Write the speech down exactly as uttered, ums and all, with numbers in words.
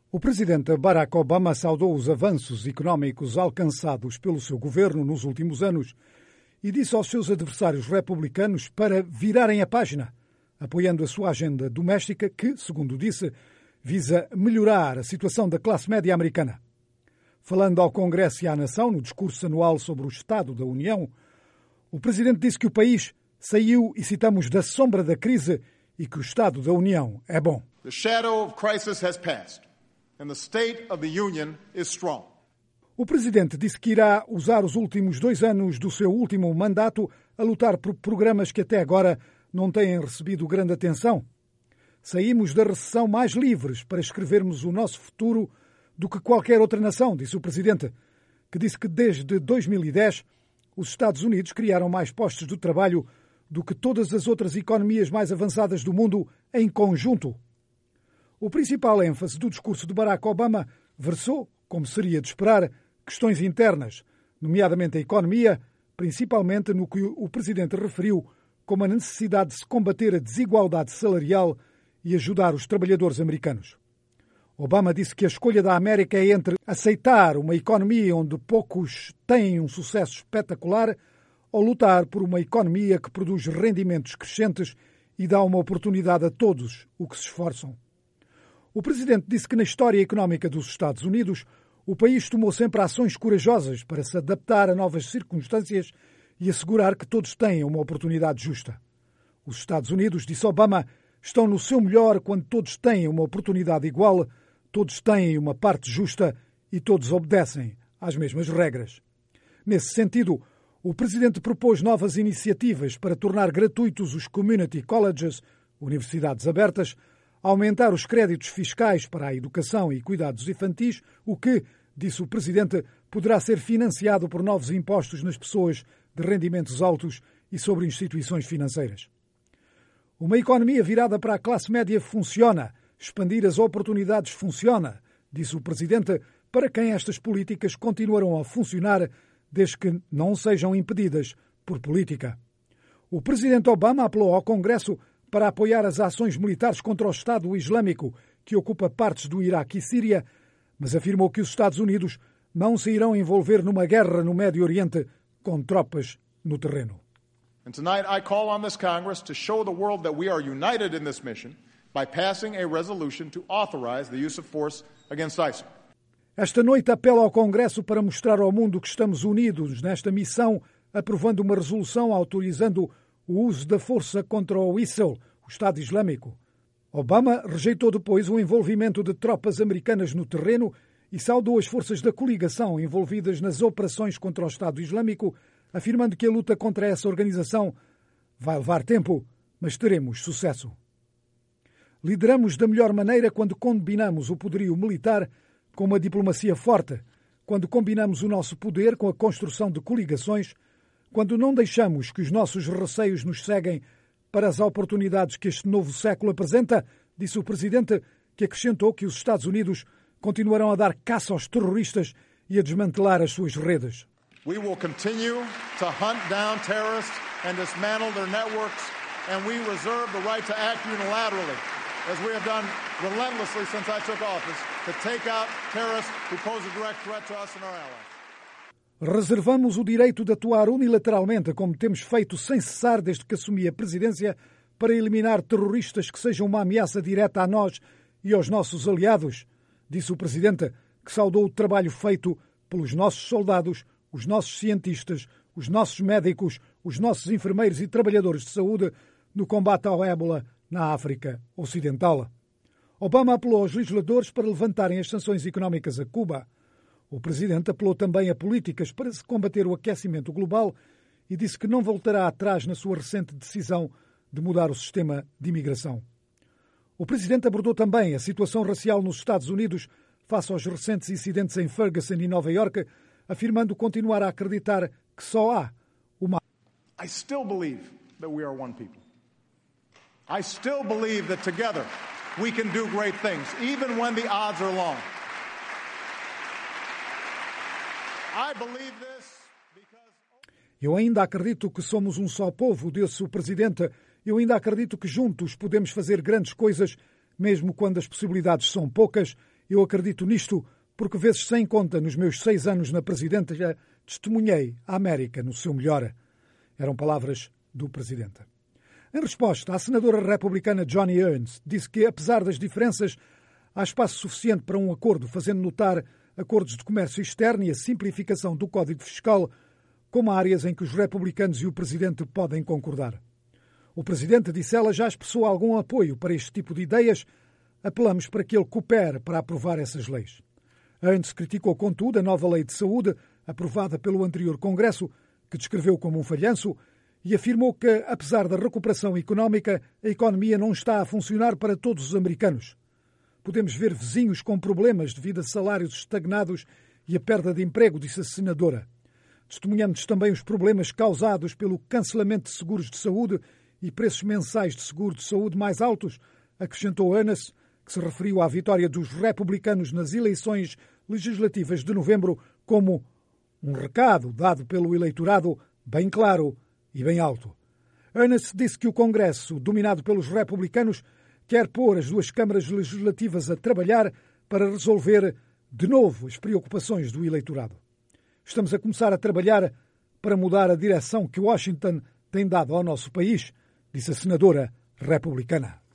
O presidente Barack Obama saudou os avanços económicos alcançados pelo seu governo nos últimos anos e disse aos seus adversários republicanos para virarem a página, apoiando a sua agenda doméstica que, segundo disse, visa melhorar a situação da classe média americana. Falando ao Congresso e à Nação no discurso anual sobre o Estado da União, o presidente disse que o país saiu, e citamos, da sombra da crise e que o Estado da União é bom. The shadow of crisis has passed. And the state of the union is strong. O presidente disse que irá usar os últimos dois anos do seu último mandato a lutar por programas que até agora não têm recebido grande atenção. Saímos da recessão mais livres para escrevermos o nosso futuro do que qualquer outra nação, disse o presidente, que disse que desde dois mil e dez os Estados Unidos criaram mais postos de trabalho do que todas as outras economias mais avançadas do mundo em conjunto. O principal ênfase do discurso de Barack Obama versou, como seria de esperar, questões internas, nomeadamente a economia, principalmente no que o presidente referiu como a necessidade de se combater a desigualdade salarial e ajudar os trabalhadores americanos. Obama disse que a escolha da América é entre aceitar uma economia onde poucos têm um sucesso espetacular ou lutar por uma economia que produz rendimentos crescentes e dá uma oportunidade a todos os que se esforçam. O presidente disse que na história económica dos Estados Unidos o país tomou sempre ações corajosas para se adaptar a novas circunstâncias e assegurar que todos tenham uma oportunidade justa. Os Estados Unidos, disse Obama, estão no seu melhor quando todos têm uma oportunidade igual, todos têm uma parte justa e todos obedecem às mesmas regras. Nesse sentido, o presidente propôs novas iniciativas para tornar gratuitos os community colleges, universidades abertas, aumentar os créditos fiscais para a educação e cuidados infantis, o que, disse o presidente, poderá ser financiado por novos impostos nas pessoas de rendimentos altos e sobre instituições financeiras. Uma economia virada para a classe média funciona, expandir as oportunidades funciona, disse o presidente, para quem estas políticas continuarão a funcionar desde que não sejam impedidas por política. O presidente Obama apelou ao Congresso para apoiar as ações militares contra o Estado Islâmico, que ocupa partes do Iraque e Síria, mas afirmou que os Estados Unidos não se irão envolver numa guerra no Médio Oriente com tropas no terreno. And tonight I call on this Congress to show the world that we are united in this mission by passing a resolution to authorize the use of force against ISIL. Esta noite apelo ao Congresso para mostrar ao mundo que estamos unidos nesta missão, aprovando uma resolução autorizando o uso da força contra o ISIL, o Estado Islâmico. Obama rejeitou depois o envolvimento de tropas americanas no terreno e saudou as forças da coligação envolvidas nas operações contra o Estado Islâmico, afirmando que a luta contra essa organização vai levar tempo, mas teremos sucesso. Lideramos da melhor maneira quando combinamos o poderio militar com uma diplomacia forte, quando combinamos o nosso poder com a construção de coligações, quando não deixamos que os nossos receios nos ceguem para as oportunidades que este novo século apresenta, disse o presidente, que acrescentou que os Estados Unidos continuarão a dar caça aos terroristas e a desmantelar as suas redes. We will continue to hunt down terrorists and dismantle their networks, and we reserve the right to act unilaterally, as we have done relentlessly since I took office, to take out terrorists who pose a direct threat to us and our allies. Reservamos o direito de atuar unilateralmente, como temos feito sem cessar desde que assumi a presidência, para eliminar terroristas que sejam uma ameaça direta a nós e aos nossos aliados, disse o presidente, que saudou o trabalho feito pelos nossos soldados, os nossos cientistas, os nossos médicos, os nossos enfermeiros e trabalhadores de saúde no combate ao ébola na África Ocidental. Obama apelou aos legisladores para levantarem as sanções económicas a Cuba. O presidente apelou também a políticas para se combater o aquecimento global e disse que não voltará atrás na sua recente decisão de mudar o sistema de imigração. O presidente abordou também a situação racial nos Estados Unidos face aos recentes incidentes em Ferguson e Nova Iorque, afirmando continuar a acreditar que só há uma... I still believe that we are one people. I still believe that together we can do great things, even when the odds are long. I believe this because... Eu ainda acredito que somos um só povo, disse o presidente. Eu ainda acredito que juntos podemos fazer grandes coisas, mesmo quando as possibilidades são poucas, Eu acredito nisto porque, vezes sem conta, nos meus seis anos na presidência, testemunhei a América no seu melhor. Eram palavras do presidente. Em resposta, a senadora republicana Joni Ernst disse que, apesar das diferenças, há espaço suficiente para um acordo, fazendo notar acordos de comércio externo e a simplificação do Código Fiscal como áreas em que os republicanos e o presidente podem concordar. O presidente, disse ela, já expressou algum apoio para este tipo de ideias. Apelamos para que ele coopere para aprovar essas leis. Ernst criticou, contudo, a nova lei de saúde, aprovada pelo anterior Congresso, que descreveu como um falhanço, e afirmou que, apesar da recuperação económica, a economia não está a funcionar para todos os americanos. Podemos ver vizinhos com problemas devido a salários estagnados e a perda de emprego, disse a senadora. Testemunhamos também os problemas causados pelo cancelamento de seguros de saúde e preços mensais de seguro de saúde mais altos, acrescentou Ernst, que se referiu à vitória dos republicanos nas eleições legislativas de novembro como um recado dado pelo eleitorado bem claro e bem alto. Ernst disse que o Congresso, dominado pelos republicanos, quer pôr as duas câmaras legislativas a trabalhar para resolver de novo as preocupações do eleitorado. Estamos a começar a trabalhar para mudar a direção que Washington tem dado ao nosso país, disse a senadora republicana.